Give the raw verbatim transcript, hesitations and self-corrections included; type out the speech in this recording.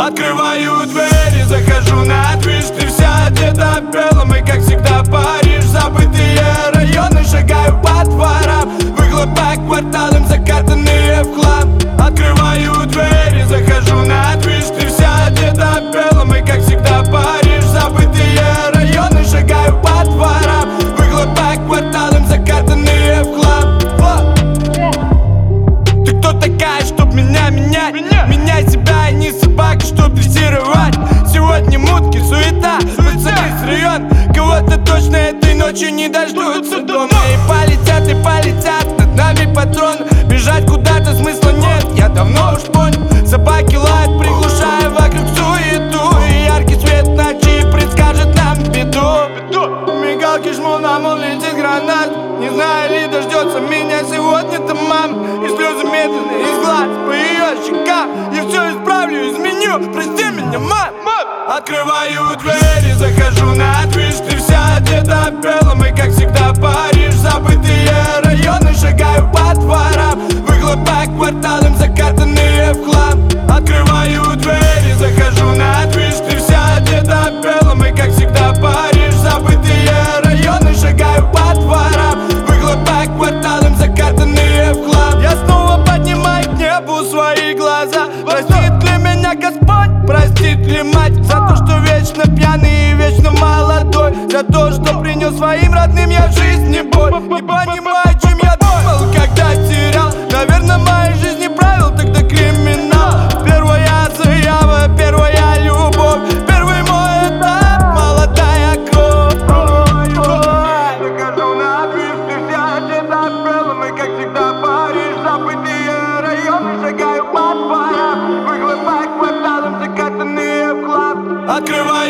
Открываю дверь и захожу на движ. Ты вся одета в белом и, как всегда, Париж. Забытые районы, шагаю по дворам. Выхлоп по кварталам, закатанные в хлам. Открываю дверь и захожу на движ. Ты вся одета в белом и, как всегда, Париж. Забытые районы, шагаю по дворам. Выхлоп по кварталам, закатанные в хлам. Ты кто такая, чтоб меня менять? Меняй себя, и не собака, чтоб дрессировать. Сегодня мутки, суета, пацаны с район. Кого-то точно этой ночью не дождутся дома. И полетят, и полетят над нами патроны. Бежать куда-то смысла нет, я давно уж понял. Собаки лают, приглушая вокруг суету. И яркий свет ночи предскажет нам беду. Мигалки жму, на мол летит гранат. Не знаю, ли дождется меня сегодня-то мам. И слезы медленные из глаз по ее щекам. Я все исправлю, изменю, прости меня, мам. Открываю дверь и захожу на движ. Ты вся одета в белом и, как всегда, Париж. Забытые районы, шагаю по дворам. Выхлоп по кварталам, закатанные в хлам. Открываю дверь и захожу на движ. Ты вся одета в белом и, как всегда, Париж. Забытые районы, шагаю по дворам. Выхлоп по кварталам, закатанные в хлам. Я снова поднимаю к небу свои глаза. Простит ли меня Господь, простит ли мать? За то, что вечно пьяный и вечно молодой. За то, что принес своим родным я в жизни боль. Не понимаю, чем я думал, когда терял. Наверное, в моей жизни правил тогда криминал. Первая заява, первая любовь. Первый мой этап, молодая кровь. Захожу на движ, ты вся одета в белом и, как всегда, Париж. Забытые районы, шагаю по дворам. Выхлоп по кварталам, закатанные в хлам. Открываю